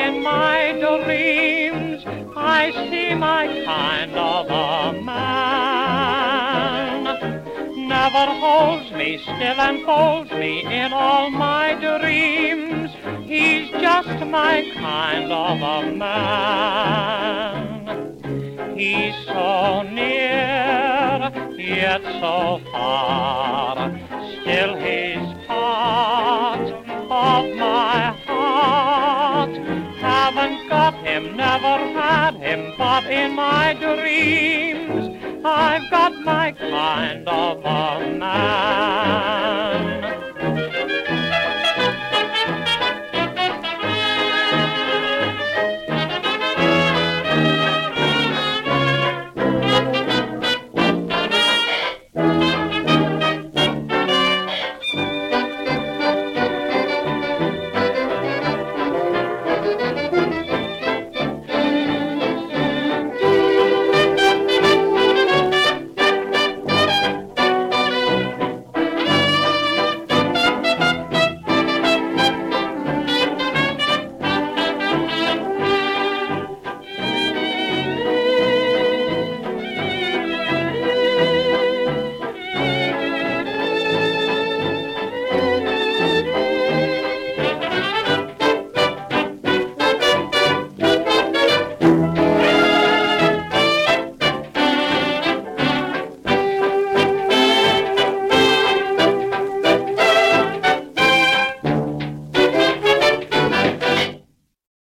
in my dreams I see my kind of a man. Never holds me still and folds me in all my dreams. He's just my kind of a man. He's so near, yet so far, still he's part of my heart. Haven't got him, never had him, but in my dreams I've got my kind of a man.